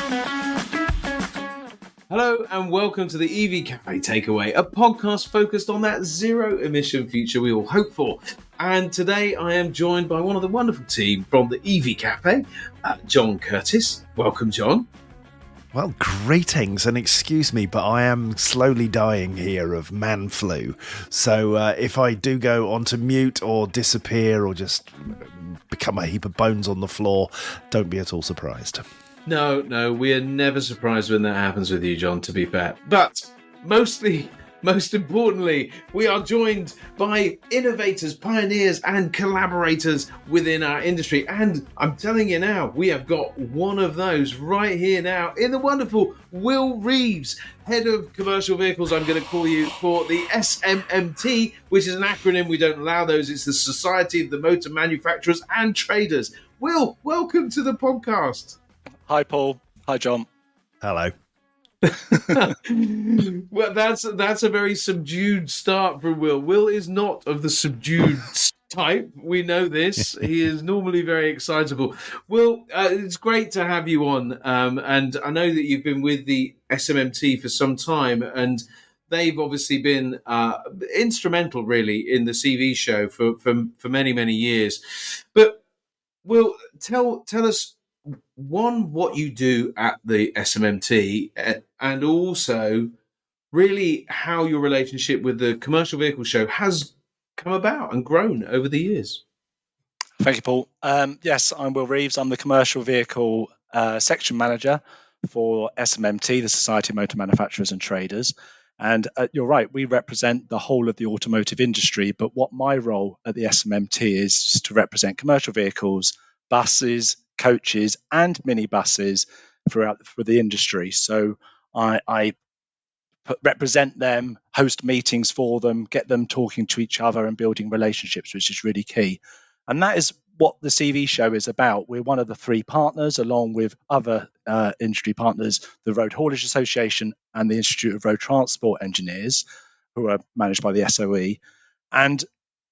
Hello and welcome to the EV Cafe Takeaway, a podcast focused on that zero-emission future we all hope for. And today I am joined by one of the wonderful team from the EV Cafe, John Curtis. Welcome, John. Well, greetings, and excuse me, but I am slowly dying here of man flu. So if I do go onto mute or disappear or just become a heap of bones on the floor, don't be at all surprised. No, we are never surprised when that happens with you, John, to be fair. But most importantly, we are joined by innovators, pioneers, and collaborators within our industry. And I'm telling you now, we have got one of those right here now in the wonderful Will Reeves, Head of Commercial Vehicles. I'm going to call you for the SMMT, which is an acronym. We don't allow those. It's the Society of the Motor Manufacturers and Traders. Will, welcome to the podcast. Hi, Paul. Hi, John. Hello. Well, that's a very subdued start from Will. Will is not of the subdued type. We know this. He is normally very excitable. Will, it's great to have you on. And I know that you've been with the SMMT for some time, and they've obviously been instrumental, really, in the CV show for many, many years. But Will, tell us, one, what you do at the SMMT, and also really how your relationship with the Commercial Vehicle Show has come about and grown over the years. Thank you, Paul. Yes, I'm Will Reeves. I'm the Commercial Vehicle Section Manager for SMMT, the Society of Motor Manufacturers and Traders. And you're right, we represent the whole of the automotive industry, but what my role at the SMMT is to represent commercial vehicles, buses, coaches and minibuses for the industry. So I represent them, host meetings for them, get them talking to each other and building relationships, which is really key. And that is what the CV show is about. We're one of the three partners, along with other industry partners, the Road Haulage Association and the Institute of Road Transport Engineers, who are managed by the SOE. And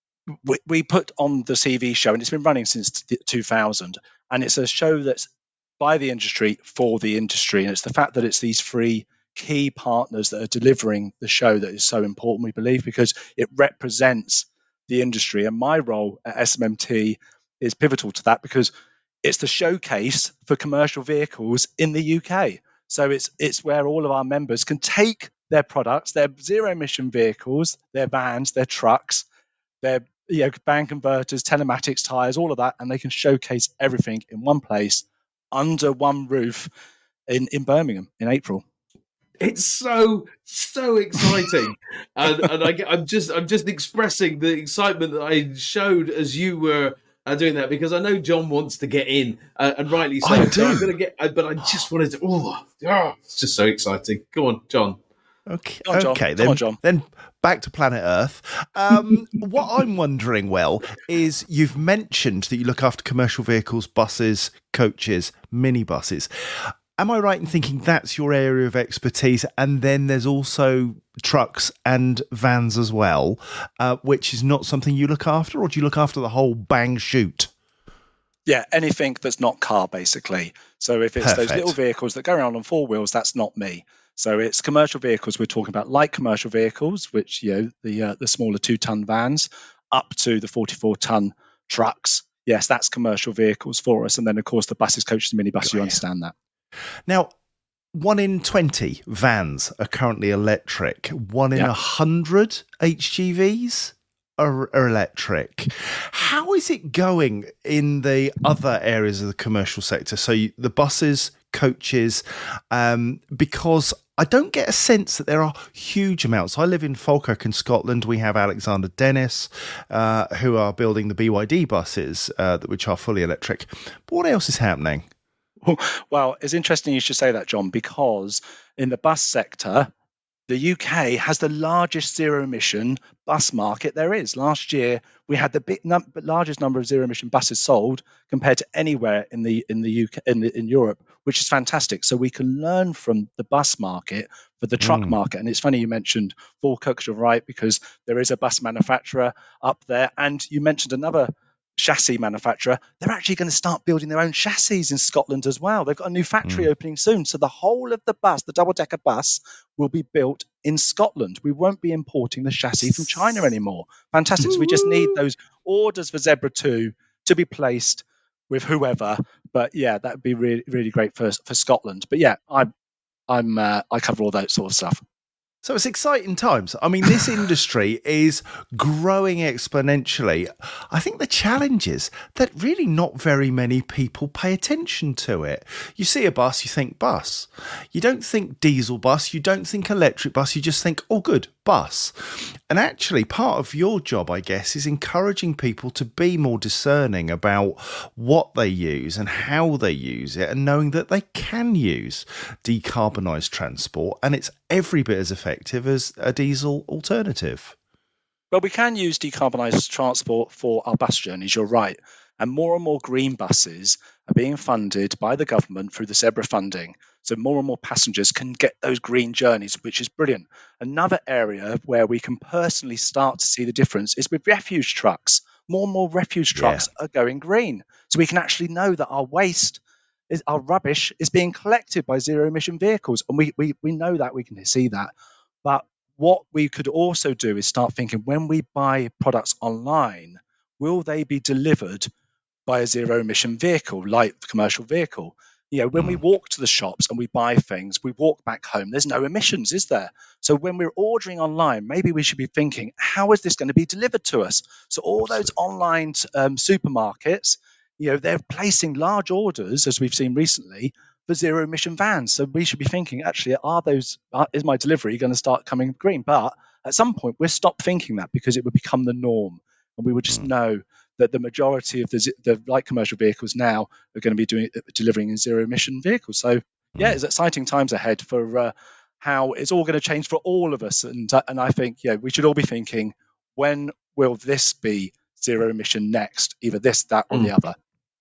we put on the CV show, and it's been running since 2000, and it's a show that's by the industry for the industry, and it's the fact that it's these three key partners that are delivering the show that is so important, we believe, because it represents the industry. And my role at SMMT is pivotal to that because it's the showcase for commercial vehicles in the UK. So it's where all of our members can take their products, their zero emission vehicles, their vans, their trucks, their band converters, telematics, tires, all of that, and they can showcase everything in one place under one roof in Birmingham in April. It's so exciting, and I'm just expressing the excitement that I showed as you were doing that, because I know John wants to get in, and rightly so. I do. So I'm going to get, but I just wanted to. It's just so exciting. Go on, John. Okay, Come on, John. okay. Come on, John. Then back to planet Earth. What I'm wondering, is you've mentioned that you look after commercial vehicles, buses, coaches, minibuses. Am I right in thinking that's your area of expertise? And then there's also trucks and vans as well, which is not something you look after, or do you look after the whole bang shoot? Yeah, anything that's not car, basically. So if it's Perfect. those little vehicles that go around on four wheels, that's not me. So it's commercial vehicles. We're talking about light commercial vehicles, which, the smaller 2-ton vans, up to the 44-ton trucks. Yes, that's commercial vehicles for us. And then, of course, the buses, coaches, and minibuses, you understand that. Now, 1 in 20 vans are currently electric. 1 in 100 HGVs are electric. How is it going in the other areas of the commercial sector? So the buses, coaches, because I don't get a sense that there are huge amounts. I live in Falkirk in Scotland. We have Alexander Dennis, who are building the BYD buses, which are fully electric. But what else is happening? Well, it's interesting you should say that, John, because in the bus sector, the UK has the largest zero-emission bus market there is. Last year, we had the largest number of zero-emission buses sold compared to anywhere in the UK in Europe, which is fantastic. So we can learn from the bus market for the truck market. And it's funny you mentioned Falkirk, you're right, because there is a bus manufacturer up there. And you mentioned another chassis manufacturer, they're actually going to start building their own chassis in Scotland as well. They've got a new factory opening soon. So the whole of the bus, the double-decker bus, will be built in Scotland. We won't be importing the chassis from China anymore. Fantastic. So we just need those orders for Zebra 2 to be placed with whoever. But yeah, that would be really, really great for Scotland. But yeah, I cover all that sort of stuff. So it's exciting times. I mean, this industry is growing exponentially. I think the challenge is that really not very many people pay attention to it. You see a bus, you think bus. You don't think diesel bus, you don't think electric bus, you just think, oh, good, bus. And actually, part of your job, I guess, is encouraging people to be more discerning about what they use and how they use it, and knowing that they can use decarbonised transport and it's every bit as effective as a diesel alternative. Well, we can use decarbonised transport for our bus journeys, you're right. And more green buses are being funded by the government through the Zebra funding. So more and more passengers can get those green journeys, which is brilliant. Another area where we can personally start to see the difference is with refuse trucks. More and more refuse trucks are going green. So we can actually know that our waste, our rubbish is being collected by zero emission vehicles. And we know that, we can see that. But what we could also do is start thinking, when we buy products online, will they be delivered by a zero emission vehicle, like the commercial vehicle? When we walk to the shops and we buy things, we walk back home, there's no emissions, is there? So when we're ordering online, maybe we should be thinking, how is this going to be delivered to us? So all those online supermarkets, they're placing large orders, as we've seen recently, for zero emission vans. So we should be thinking, actually, is my delivery going to start coming green? But at some point, we'll stop thinking that, because it would become the norm. And we would just know that the majority of the light commercial vehicles now are going to be delivering in zero emission vehicles. So yeah, it's exciting times ahead for how it's all going to change for all of us. And I think, we should all be thinking, when will this be zero emission next? Either this, that, or the other.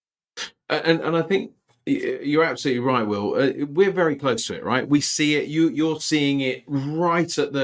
And I think you're absolutely right, Will. We're very close to it, right? We see it. You're seeing it right at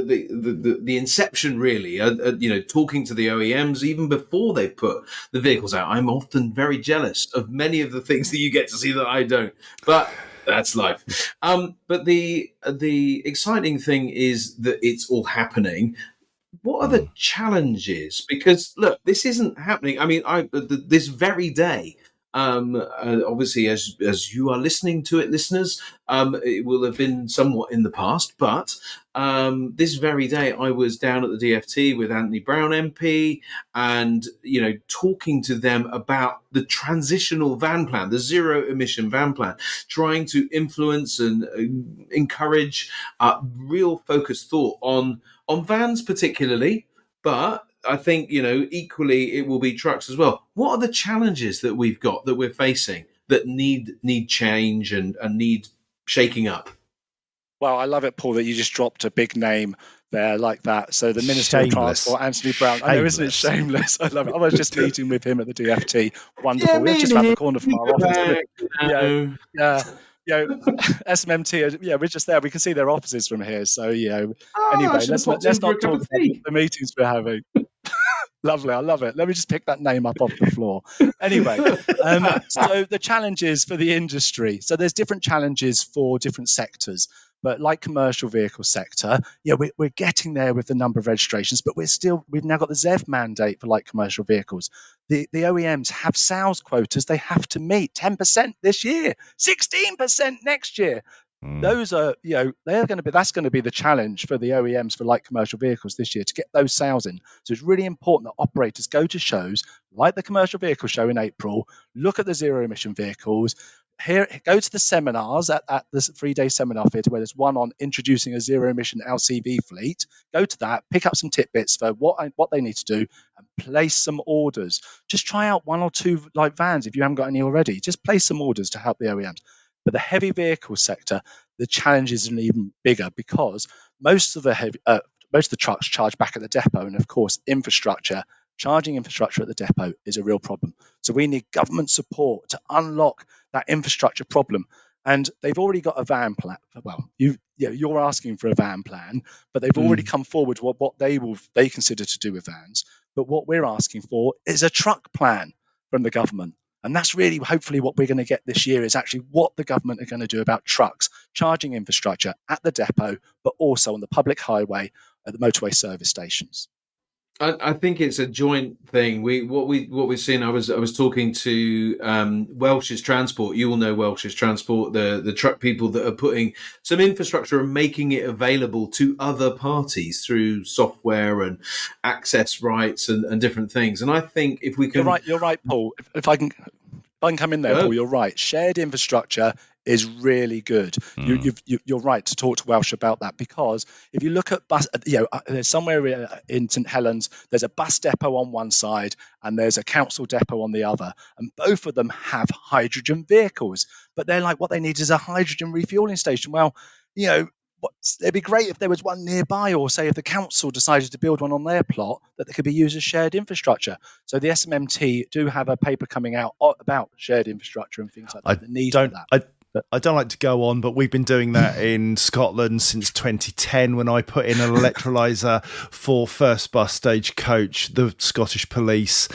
the inception, really. Talking to the OEMs even before they've put the vehicles out. I'm often very jealous of many of the things that you get to see that I don't. But that's life. But the exciting thing is that it's all happening. What are the challenges? Because look, this isn't happening. I mean, this very day. Obviously, as you are listening to it, listeners, it will have been somewhat in the past, but this very day I was down at the DFT with Anthony Brown MP and, talking to them about the transitional van plan, the zero emission van plan, trying to influence and encourage real focused thought on vans particularly, but I think, equally it will be trucks as well. What are the challenges that we've got, that we're facing, that need change and need shaking up? Well, I love it, Paul, that you just dropped a big name there like that. So the Minister of Transport, Anthony Brown. I know, isn't it shameless? I love it. I was just meeting with him at the DFT. Wonderful. We're just around the corner from our office. SMMT, we're just there. We can see their offices from here. So, anyway, let's not talk about the meetings we're having. Lovely, I love it. Let me just pick that name up off the floor. Anyway, so the challenges for the industry. So there's different challenges for different sectors. But like commercial vehicle sector, we're getting there with the number of registrations, but we've now got the ZEV mandate for light commercial vehicles. The OEMs have sales quotas they have to meet, 10% this year, 16% next year. Those are, that's going to be the challenge for the OEMs for light commercial vehicles this year, to get those sales in. So it's really important that operators go to shows like the commercial vehicle show in April, look at the zero emission vehicles, go to the seminars at the 3-day seminar theatre, where there's one on introducing a zero emission LCV fleet. Go to that, pick up some tidbits for what they need to do, and place some orders. Just try out 1 or 2 light vans if you haven't got any already. Just place some orders to help the OEMs. But the heavy vehicle sector, the challenge is even bigger, because most of the trucks charge back at the depot, and of course, charging infrastructure at the depot is a real problem. So we need government support to unlock that infrastructure problem. And they've already got a van plan. Well, you're asking for a van plan, but they've already come forward with what they consider to do with vans. But what we're asking for is a truck plan from the government. And that's really hopefully what we're going to get this year, is actually what the government are going to do about trucks, charging infrastructure at the depot, but also on the public highway at the motorway service stations. I think it's a joint thing. What we're seeing. I was talking to Welsh's Transport. You all know Welsh's Transport, the truck people that are putting some infrastructure and making it available to other parties through software and access rights and different things. And I think if we can, you're right, Paul. If I can come in there, Paul, you're right. Shared infrastructure is really good. You're right to talk to Welsh about that, because if you look at bus, there's somewhere in St Helens, there's a bus depot on one side and there's a council depot on the other, and both of them have hydrogen vehicles, but they're like, what they need is a hydrogen refueling station. Well, it'd be great if there was one nearby, or say if the council decided to build one on their plot, that they could be used as shared infrastructure. So the SMMT do have a paper coming out about shared infrastructure and things like that. The need for that. I don't like to go on, but we've been doing that in Scotland since 2010, when I put in an electrolyser for First Bus, Stagecoach, the Scottish Police,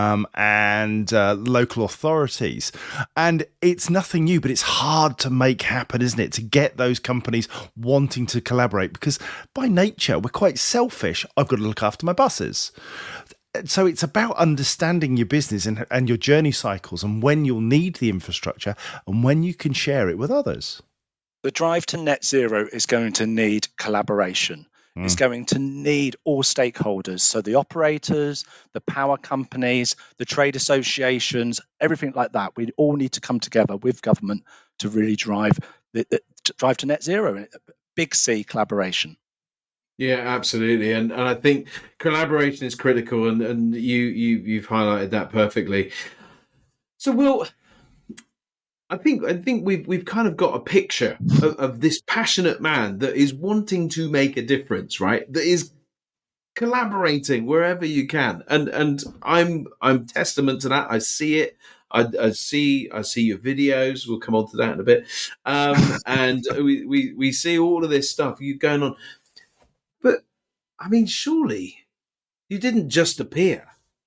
and local authorities. And it's nothing new, but it's hard to make happen, isn't it? To get those companies wanting to collaborate, because by nature, we're quite selfish. I've got to look after my buses. So it's about understanding your business and your journey cycles, and when you'll need the infrastructure and when you can share it with others. The drive to net zero is going to need collaboration. It's going to need all stakeholders. So the operators, the power companies, the trade associations, everything like that. We all need to come together with government to really drive to net zero. Big C, collaboration. Yeah, absolutely, and I think collaboration is critical, and you've highlighted that perfectly. So, Will, I think we've kind of got a picture of this passionate man that is wanting to make a difference, right? That is collaborating wherever you can, and I'm testament to that. I see it. I see your videos. We'll come on to that in a bit, and we see all of this stuff you going on. But I mean, surely you didn't just appear.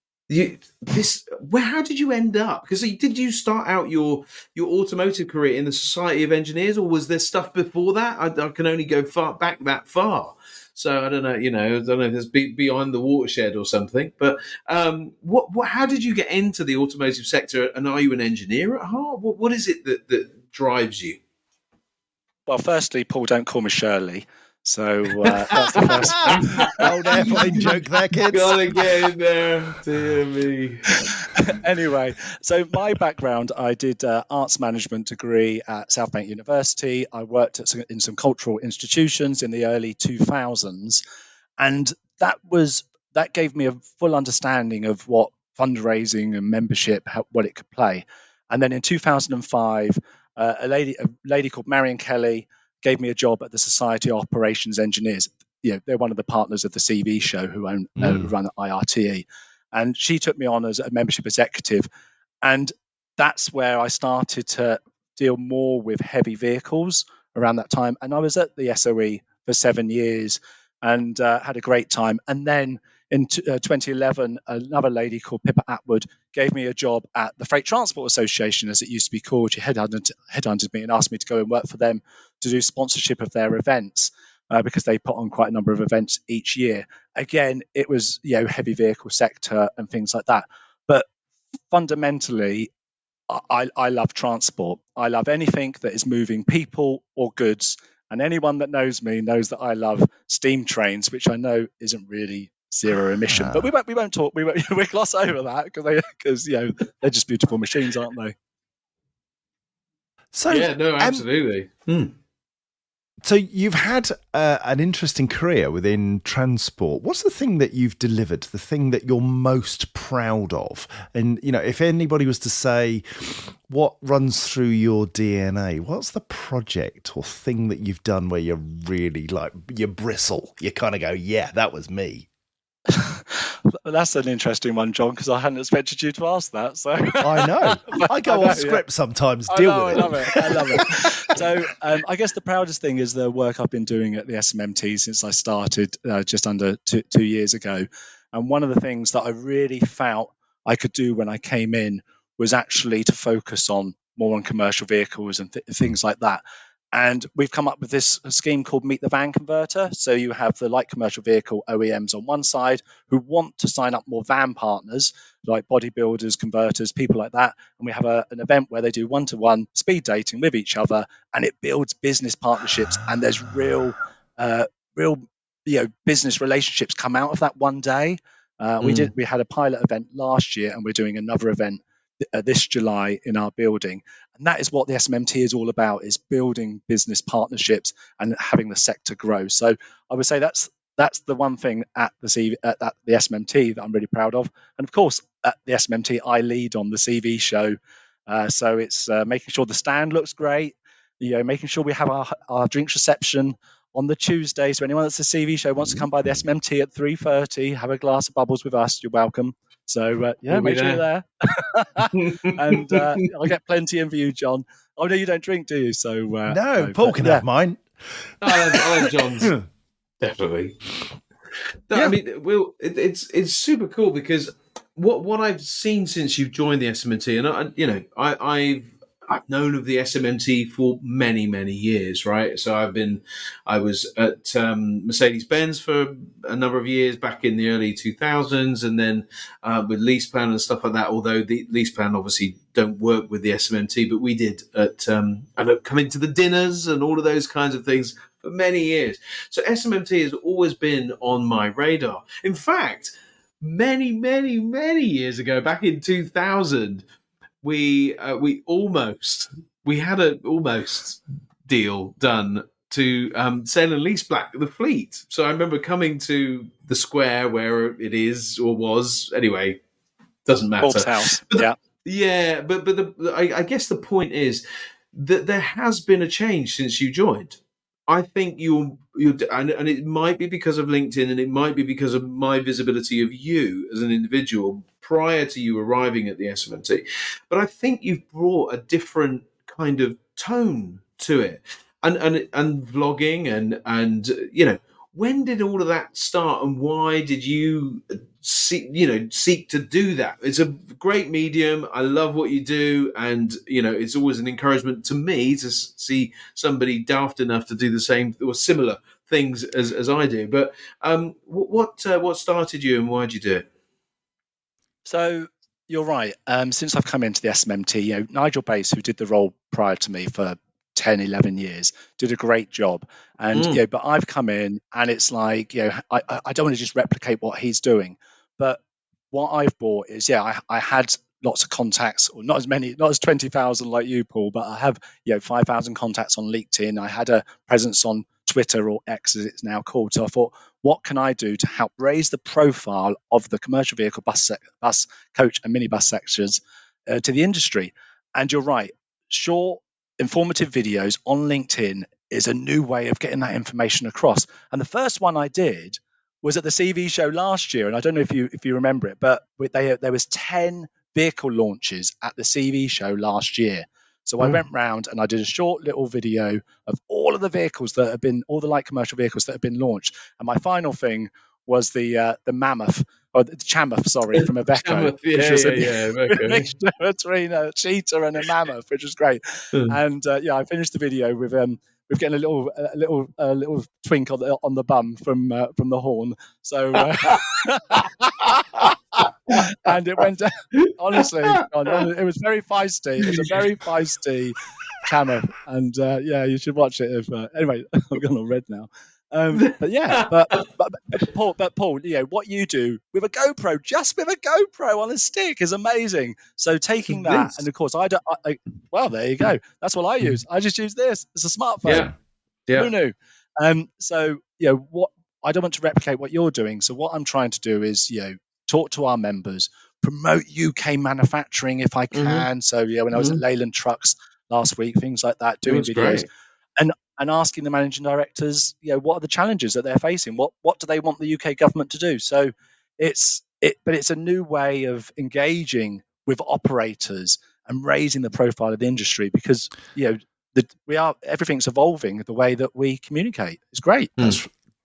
How did you end up? Because did you start out your automotive career in the Society of Engineers, or was there stuff before that? I can only go back that far. So I don't know. I don't know if it's beyond the watershed or something. But how did you get into the automotive sector? And are you an engineer at heart? What is it that drives you? Well, firstly, Paul, don't call me Shirley. So that's the first thing. Old airplane joke there, kids. Gotta get in there. Dear me. Anyway, so my background, I did arts management degree at Southbank University. I worked in some cultural institutions in the early 2000s, and that gave me a full understanding of what fundraising and membership, what it could play. And then in 2005, a lady called Marion Kelly gave me a job at the Society of Operations Engineers. They're one of the partners of the CV show who run IRTE. And she took me on as a membership executive. And that's where I started to deal more with heavy vehicles around that time. And I was at the SOE for 7 years and had a great time. And then in 2011, another lady called Pippa Atwood gave me a job at the Freight Transport Association, as it used to be called. She headhunted me and asked me to go and work for them to do sponsorship of their events, because they put on quite a number of events each year. Again, it was heavy vehicle sector and things like that. But fundamentally, I love transport. I love anything that is moving people or goods. And anyone that knows me knows that I love steam trains, which I know isn't really zero emission, but we won't talk. We gloss over that because they're just beautiful machines, aren't they? So yeah, no, absolutely. So you've had an interesting career within transport. What's the thing that you've delivered? The thing that you're most proud of? And if anybody was to say what runs through your DNA, what's the project or thing that you've done where you're really you bristle? You kind of go, yeah, that was me. That's an interesting one, John, because I hadn't expected you to ask that. So I know. I go off script sometimes. Deal with it. I love it. So I guess the proudest thing is the work I've been doing at the SMMT since I started just under two years ago. And one of the things that I really felt I could do when I came in was actually to focus more on commercial vehicles and things like that. And we've come up with this scheme called Meet the Van Converter. So you have the light commercial vehicle OEMs on one side who want to sign up more van partners, like bodybuilders, converters, people like that. And we have an event where they do one-to-one speed dating with each other, and it builds business partnerships. And there's real business relationships come out of that one day. We had a pilot event last year, and we're doing another event this July in our building. And that is what the SMMT is all about, is building business partnerships and having the sector grow. So I would say that's the one thing at the SMMT that I'm really proud of. And of course, at the SMMT, I lead on the CV show. So it's making sure the stand looks great, making sure we have our drinks reception on the Tuesday. So anyone that's a CV show wants to come by the SMMT at 3:30, have a glass of bubbles with us, you're welcome. So make sure you're there. And I'll get plenty in for you, John. Oh no, you don't drink, do you? So no, Paul can have mine. I'll have John's. Definitely. No, yeah. I mean, Will, it's super cool because what I've seen since you've joined the SMMT, and I've known of the SMMT for many, many years, right? So I was at Mercedes-Benz for a number of years back in the early 2000s, and then with LeasePlan and stuff like that, although the LeasePlan obviously don't work with the SMMT, but we did and coming to the dinners and all of those kinds of things for many years. So SMMT has always been on my radar. In fact, many, many, many years ago, back in 2000, we had an almost deal done to sell and lease back the fleet. So I remember coming to the square where it is or was. Anyway, doesn't matter. House. I guess the point is that there has been a change since you joined. I think and it might be because of LinkedIn, and it might be because of my visibility of you as an individual prior to you arriving at the SMMT. But I think you've brought a different kind of tone to it, and vlogging, and when did all of that start, and why did you seek to do that? It's a great medium. I love what you do, and it's always an encouragement to me to see somebody daft enough to do the same or similar things as I do. But what started you, and why did you do it? So you're right. Since I've come into the SMMT, Nigel Bass, who did the role prior to me for 10, 11 years, did a great job. And but I've come in, and it's like, I don't want to just replicate what he's doing, but what I've brought is, I had lots of contacts, or not as 20,000 like you, Paul, but I have 5,000 contacts on LinkedIn. I had a presence on Twitter, or X as it's now called. So I thought, what can I do to help raise the profile of the commercial vehicle, bus, coach and minibus sectors to the industry? And you're right, short, informative videos on LinkedIn is a new way of getting that information across. And the first one I did was at the CV show last year, and I don't know if you remember it, but there was 10 vehicle launches at the CV show last year. So I went round and I did a short little video of all of the vehicles that have been, all the light commercial vehicles that have been launched. And my final thing was the Mammoth, or the Chamoth, sorry, from Iveco. Iveco. Mixture between a cheetah and a mammoth, which was great. And I finished the video with getting a little twink on the bum from the horn. So and it went down, honestly, it was very feisty. It was a very feisty Chamoth, and you should watch it. Anyway, I'm going on red now. But Paul, what you do with a GoPro, just with a GoPro on a stick, is amazing. So taking that, and of course, well, there you go. That's what I use. I just use this. It's a smartphone. Yeah. Who knew? So what I don't want to replicate what you're doing. So what I'm trying to do is talk to our members, promote UK manufacturing if I can. So when I was at Leyland Trucks last week, things like that, doing videos. Great. And asking the managing directors, what are the challenges that they're facing? What do they want the UK government to do? So it's a new way of engaging with operators and raising the profile of the industry, because everything's evolving the way that we communicate. It's great.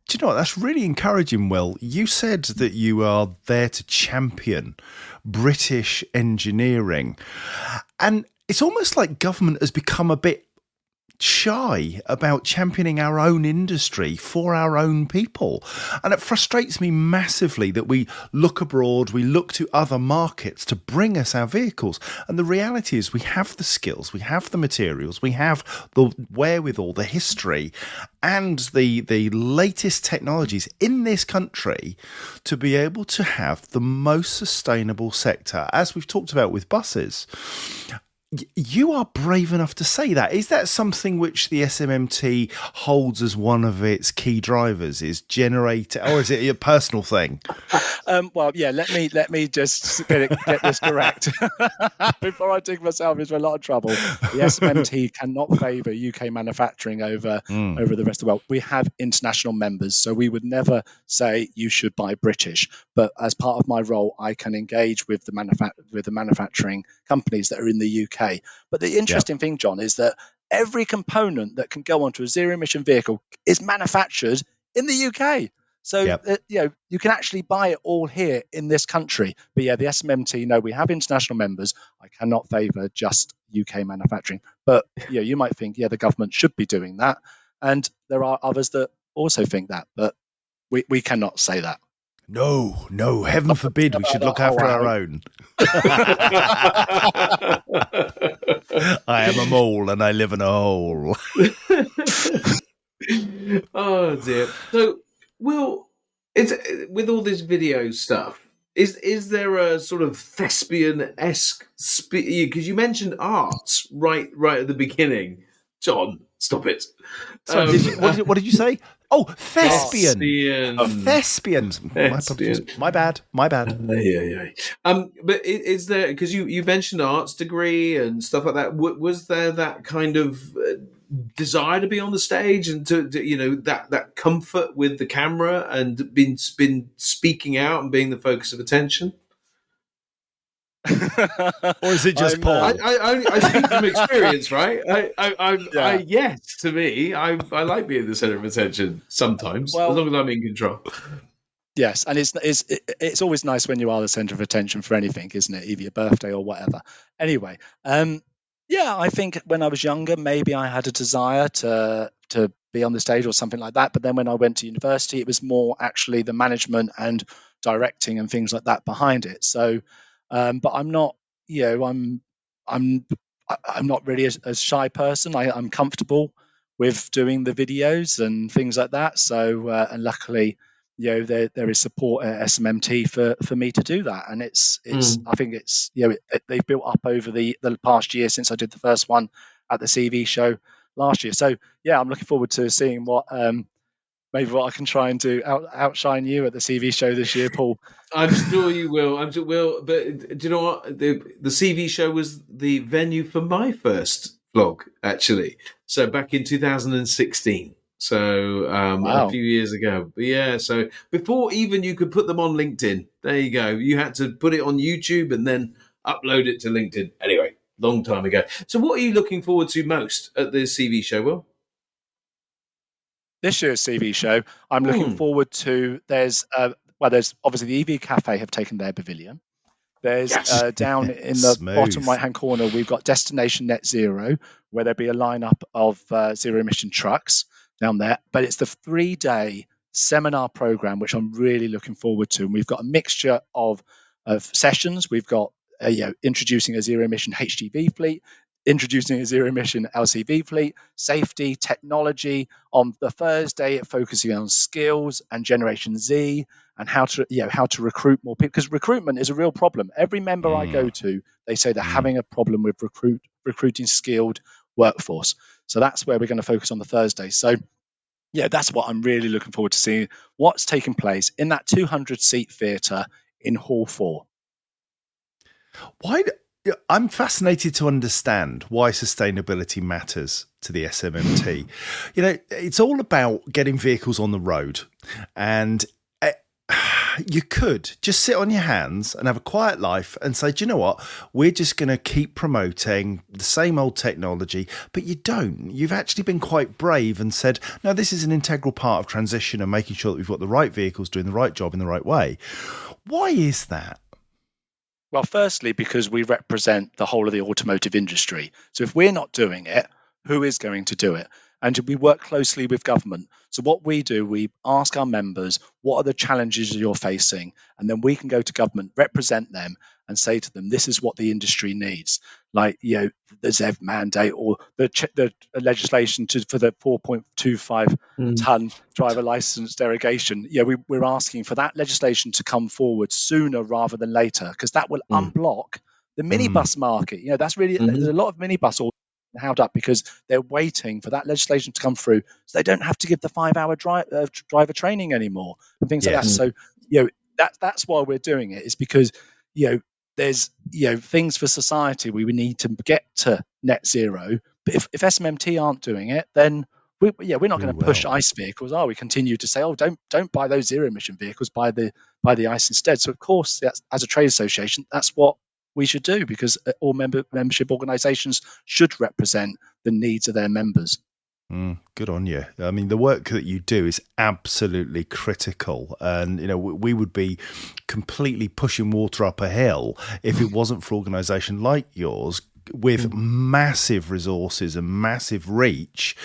Do you know what? That's really encouraging, Will. You said that you are there to champion British engineering. And it's almost like government has become a bit shy about championing our own industry for our own people. And it frustrates me massively that we look abroad, we look to other markets to bring us our vehicles. And the reality is we have the skills, we have the materials, we have the wherewithal, the history, and the latest technologies in this country to be able to have the most sustainable sector, as we've talked about with buses. You are brave enough to say that. Is that something which the SMMT holds as one of its key drivers? Is generate, or is it a personal thing? Well, yeah. Let me just get this correct before I dig myself into a lot of trouble. The SMMT cannot favour UK manufacturing over the rest of the world. We have international members, so we would never say you should buy British. But as part of my role, I can engage with the manufacturing companies that are in the UK. But the interesting thing, John, is that every component that can go onto a zero-emission vehicle is manufactured in the UK. So you can actually buy it all here in this country. But yeah, the SMMT, no, we have international members. I cannot favour just UK manufacturing. But you might think, the government should be doing that. And there are others that also think that. But we cannot say that. No, heaven forbid we should look after our own. I am a mole and I live in a hole. Oh dear. So, Will, with all this video stuff, is there a sort of thespian-esque because you mentioned arts right at the beginning. John, stop it. So what did you say? Oh, thespian. Thespians. My bad. Yeah. But is there, because you mentioned arts degree and stuff like that, was there that kind of desire to be on the stage and to that comfort with the camera and been speaking out and being the focus of attention? Or is it just Paul? I speak from experience, right? Yes, to me, I like being the center of attention sometimes, as long as I'm in control. Yes, and it's always nice when you are the center of attention for anything, isn't it? Either your birthday or whatever. Anyway, I think when I was younger, maybe I had a desire to be on the stage or something like that. But then when I went to university, it was more actually the management and directing and things like that behind it. So. But I'm not, I'm not really a shy person. I'm comfortable with doing the videos and things like that. So, and luckily, there is support at SMMT for me to do that. And I think it's, they've built up over the past year since I did the first one at the CV show last year. So yeah, I'm looking forward to seeing what I can try and do outshine you at the CV show this year, Paul. I'm sure you will. I'm sure will. But do you know what? The CV show was the venue for my first vlog, actually. So back in 2016. So a few years ago. But yeah, so before even you could put them on LinkedIn. There you go. You had to put it on YouTube and then upload it to LinkedIn. Anyway, long time ago. So what are you looking forward to most at the CV show, Will? This year's CV show, I'm looking forward to. There's obviously the EV Cafe have taken their pavilion. There's down in the bottom right-hand corner, we've got Destination Net Zero, where there'll be a lineup of zero-emission trucks down there. But it's the 3-day seminar program, which I'm really looking forward to. And we've got a mixture of sessions. We've got introducing a zero-emission HGV fleet, introducing a zero-emission LCV fleet, safety, technology. On the Thursday, focusing on skills and Generation Z and how to recruit more people, because recruitment is a real problem. Every member I go to, they say they're having a problem with recruiting skilled workforce. So that's where we're going to focus on the Thursday. So yeah, that's what I'm really looking forward to seeing, what's taking place in that 200-seat theatre in Hall 4. I'm fascinated to understand why sustainability matters to the SMMT. It's all about getting vehicles on the road, and you could just sit on your hands and have a quiet life and say, do you know what? We're just going to keep promoting the same old technology, but you don't. You've actually been quite brave and said, no, this is an integral part of transition and making sure that we've got the right vehicles doing the right job in the right way. Why is that? Well, firstly, because we represent the whole of the automotive industry. So if we're not doing it, who is going to do it? And we work closely with government. So what we do, we ask our members, what are the challenges you're facing? And then we can go to government, represent them, and say to them, this is what the industry needs. Like, the ZEV mandate or the legislation for the 4.25 ton driver license derogation. We're asking for that legislation to come forward sooner rather than later, because that will unblock the minibus market. That's really, there's a lot of minibus held up because they're waiting for that legislation to come through, so they don't have to give the 5-hour driver training anymore and things like that. So that's why we're doing it, is because there's things for society we need to get to net zero. But if SMMT aren't doing it, then we're not going to push ICE vehicles. We continue to say, don't buy those zero emission vehicles, buy the ICE instead. So of course, as a trade association, that's what we should do, because all membership organisations should represent the needs of their members. Good on you. I mean, the work that you do is absolutely critical, and we would be completely pushing water up a hill if it wasn't for an organisation like yours with massive resources and massive reach,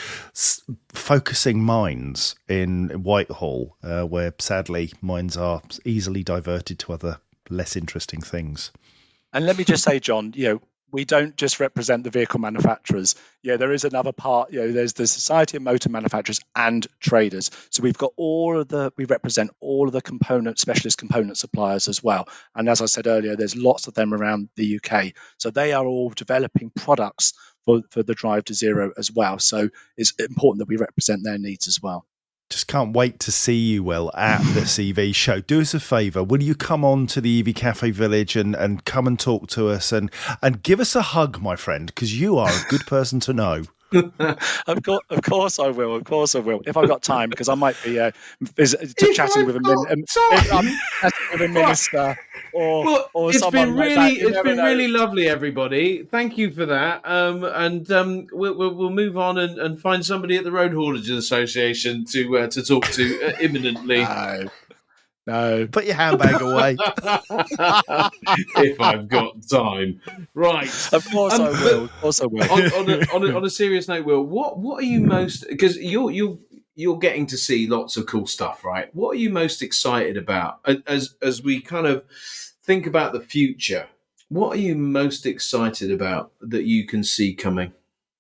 focusing minds in Whitehall, where sadly minds are easily diverted to other less interesting things. And let me just say, John, we don't just represent the vehicle manufacturers. There is another part. There's the Society of Motor Manufacturers and Traders. So we represent all of the specialist component suppliers as well. And as I said earlier, there's lots of them around the UK. So they are all developing products for the drive to zero as well. So it's important that we represent their needs as well. Just can't wait to see you, Will, at this EV show. Do us a favour. Will you come on to the EV Cafe Village and come and talk to us and give us a hug, my friend, because you are a good person to know. Of course I will. Of course I will. If I've got time, because I might be chatting with a minister or it's someone been really, like that. Really lovely, everybody. Thank you for that. We'll move on and find somebody at the Road Haulage Association to talk to imminently. No. Put your handbag away. If I've got time. Right. Of course I will. Of course I will. On a serious note, Will, what are you most... Because you're getting to see lots of cool stuff, right? What are you most excited about? As we kind of think about the future, what are you most excited about that you can see coming?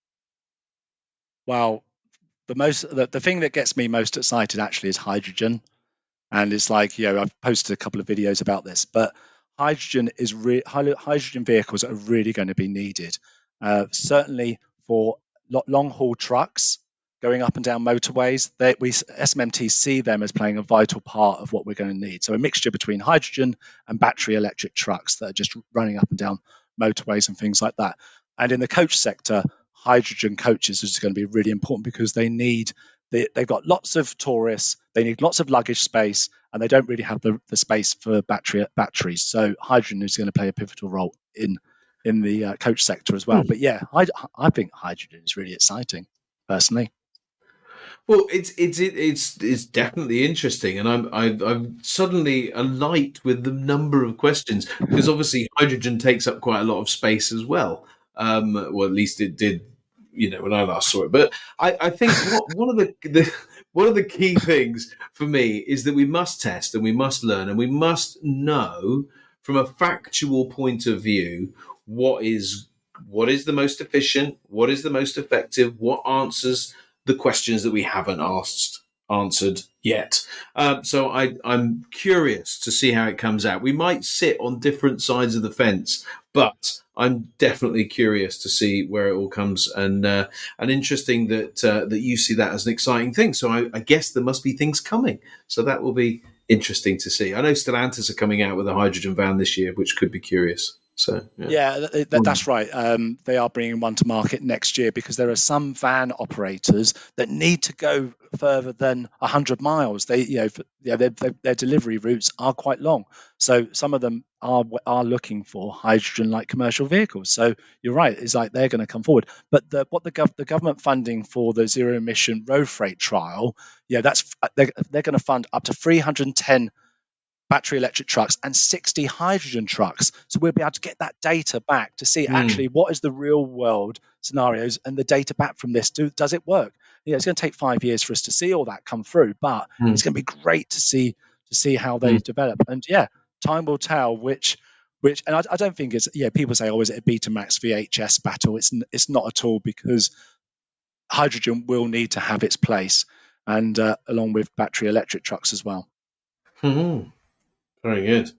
Well, the thing that gets me most excited actually is hydrogen. And it's like, I've posted a couple of videos about this, but hydrogen vehicles are really going to be needed. Certainly for long haul trucks going up and down motorways, SMMT see them as playing a vital part of what we're going to need. So a mixture between hydrogen and battery electric trucks that are just running up and down motorways and things like that. And in the coach sector, hydrogen coaches is going to be really important, because they've got lots of tourists, they need lots of luggage space, and they don't really have the space for batteries. So hydrogen is going to play a pivotal role in the coach sector as well. But I think hydrogen is really exciting, personally. Well, it's definitely interesting, and I'm suddenly alight with the number of questions, because obviously hydrogen takes up quite a lot of space as well. Well, at least it did, when I last saw it. But I think one of the key things for me is that we must test and we must learn and we must know from a factual point of view what is the most efficient, what is the most effective, what answers the questions that we haven't answered yet. So I'm curious to see how it comes out. We might sit on different sides of the fence, but I'm definitely curious to see where it all comes, and interesting that you see that as an exciting thing. So I guess there must be things coming. So that will be interesting to see. I know Stellantis are coming out with a hydrogen van this year, which could be curious. So that's right. They are bringing one to market next year because there are some van operators that need to go further than 100 miles. Their delivery routes are quite long. So some of them are looking for hydrogen-like commercial vehicles. So you're right. It's like they're going to come forward. But the government funding for the zero emission road freight trial, they're going to fund up to 310 battery electric trucks and 60 hydrogen trucks. So we'll be able to get that data back to see actually what is the real world scenarios and the data back from this. Does it work? It's going to take 5 years for us to see all that come through, but it's going to be great to see how they develop. And time will tell which and I don't think it's people say, oh, is it a Betamax VHS battle? It's not at all, because hydrogen will need to have its place, and along with battery electric trucks as well. Very good.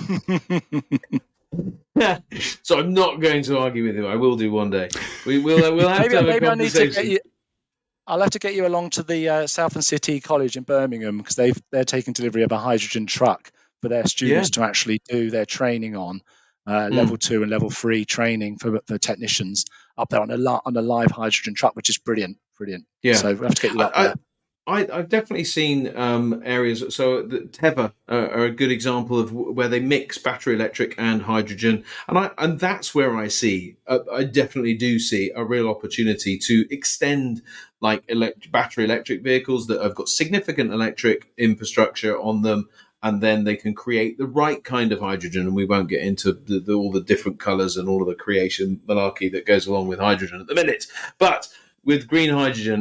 So I'm not going to argue with you. I will do one day. We'll have to have a conversation. I'll have to get you along to the Southern City College in Birmingham, because they're taking delivery of a hydrogen truck for their students to actually do their training on. Level 2 and level 3 training for technicians up there on a live hydrogen truck, which is brilliant. Yeah. So we'll have to get you up there. I've definitely seen areas. So the Teva are a good example of where they mix battery electric and hydrogen, and that's where I definitely do see a real opportunity to extend like battery electric vehicles that have got significant electric infrastructure on them, and then they can create the right kind of hydrogen. And we won't get into all the different colours and all of the creation malarkey that goes along with hydrogen at the minute, but with green hydrogen,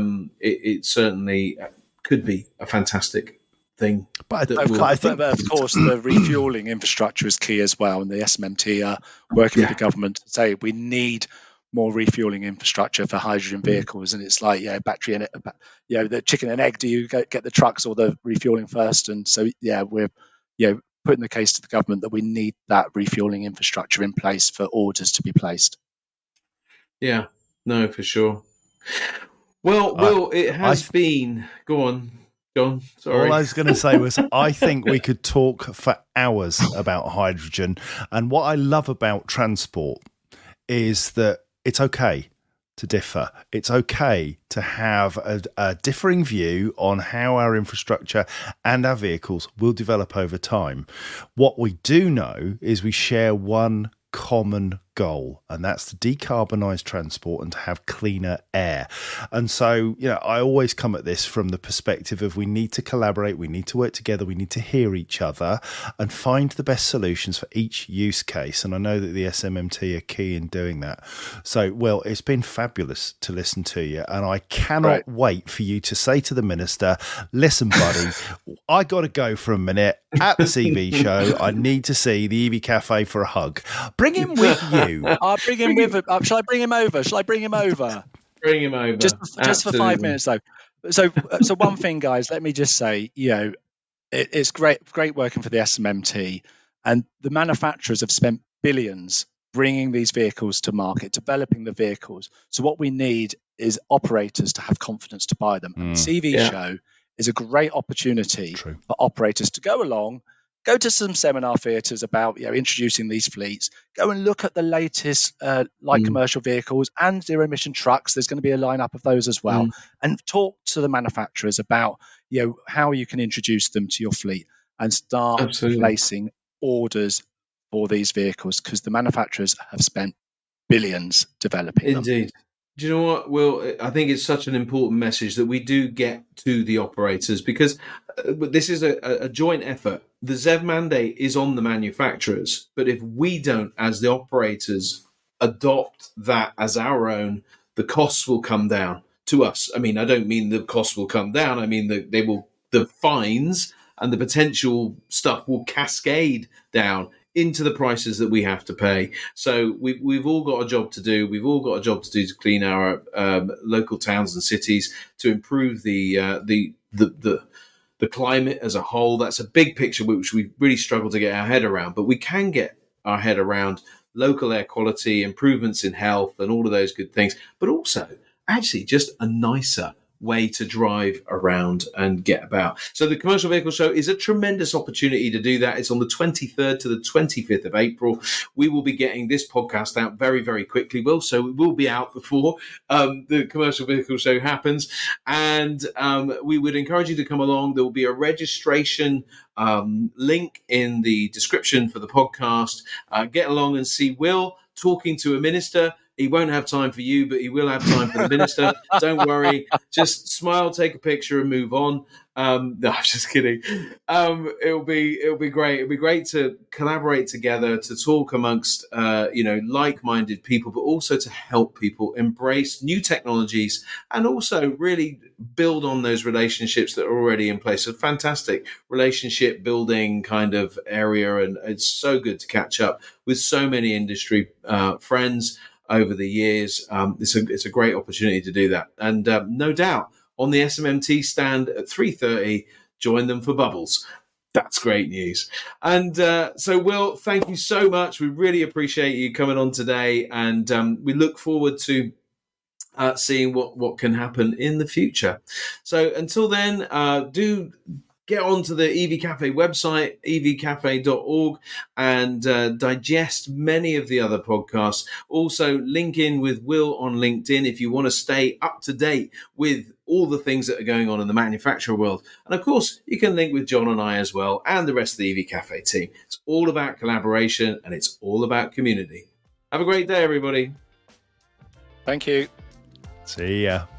it certainly could be a fantastic thing. But I think, of course, the refueling infrastructure is key as well, and the SMMT are working with the government to say we need more refueling infrastructure for hydrogen vehicles. And it's like, battery and the chicken and egg. Do you get the trucks or the refueling first? And so, we're putting the case to the government that we need that refueling infrastructure in place for orders to be placed. Yeah, no, for sure. Well, Will, it has been. Go on, John. Sorry. All I was going to say was I think we could talk for hours about hydrogen. And what I love about transport is that it's okay to differ. It's okay to have a differing view on how our infrastructure and our vehicles will develop over time. What we do know is we share one common goal, and that's to decarbonize transport and to have cleaner air. And so, I always come at this from the perspective of we need to collaborate, we need to work together, we need to hear each other and find the best solutions for each use case. And I know that the SMMT are key in doing that. So, Will, it's been fabulous to listen to you, and I cannot wait for you to say to the minister, listen, buddy, I got to go for a minute at the CV show. I need to see the EV Cafe for a hug. Bring him with you. I'll bring him with. Shall I bring him over? Bring him over just for 5 minutes though. So one thing, guys, let me just say, it's great working for the SMMT, and the manufacturers have spent billions bringing these vehicles to market, developing the vehicles. So what we need is operators to have confidence to buy them. And the CV show is a great opportunity for operators to go along, go to some seminar theatres about introducing these fleets, go and look at the latest light commercial vehicles and zero emission trucks. There's going to be a lineup of those as well, and talk to the manufacturers about how you can introduce them to your fleet and start placing orders for these vehicles, because the manufacturers have spent billions developing them. Indeed. Do you know what, Will? I think it's such an important message that we do get to the operators, because this is a joint effort. The ZEV mandate is on the manufacturers, but if we don't, as the operators, adopt that as our own, the costs will come down to us. I mean, I don't mean the costs will come down. I mean the fines and the potential stuff will cascade down into the prices that we have to pay. So we've all got a job to do. We've all got a job to do to clean our local towns and cities, to improve the climate as a whole. That's a big picture which we really struggle to get our head around. But we can get our head around local air quality, improvements in health, and all of those good things. But also, actually, just a nicer way to drive around and get about. So the Commercial Vehicle Show is a tremendous opportunity to do that. It's on the 23rd to the 25th of April. We will be getting this podcast out very, very quickly, Will. So it will be out before the Commercial Vehicle Show happens. And we would encourage you to come along. There will be a registration link in the description for the podcast. Get along and see Will talking to a minister. He won't have time for you, but he will have time for the minister. Don't worry. Just smile, take a picture, and move on. No, I'm just kidding. It'll be great. It'll be great to collaborate together, to talk amongst like-minded people, but also to help people embrace new technologies and also really build on those relationships that are already in place. A fantastic relationship building kind of area, and it's so good to catch up with so many industry friends over the years. It's a great opportunity to do that. And no doubt on the SMMT stand at 3:30, join them for bubbles. That's great news. And so, Will, thank you so much. We really appreciate you coming on today. And we look forward to seeing what can happen in the future. So until then, do get onto the EV Cafe website, evcafe.org, and digest many of the other podcasts. Also, link in with Will on LinkedIn if you want to stay up to date with all the things that are going on in the manufacturer world. And of course, you can link with John and I as well, and the rest of the EV Cafe team. It's all about collaboration, and it's all about community. Have a great day, everybody. Thank you. See ya.